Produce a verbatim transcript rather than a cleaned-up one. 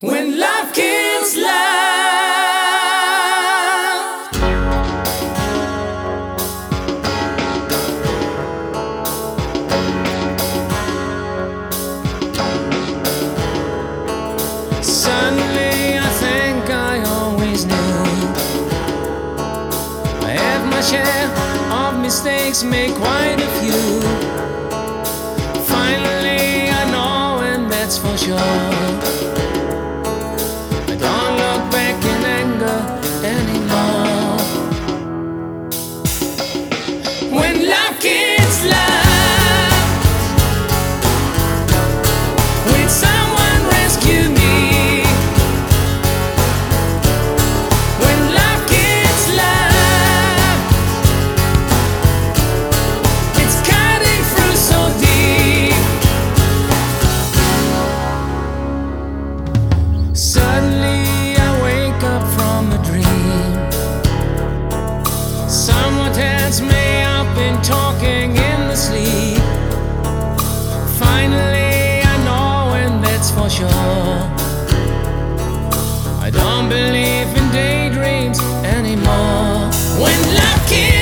When love kills love. Suddenly I think I always knew I have my share of mistakes, make quite a few. Finally I know, and that's for sure. Don't look back in anger anymore. When love kills love, will someone rescue me? When love kills love, it's cutting through so deep. Suddenly someone tells me I've been talking in the sleep. Finally I know, and that's for sure. I don't believe in daydreams anymore. When love kills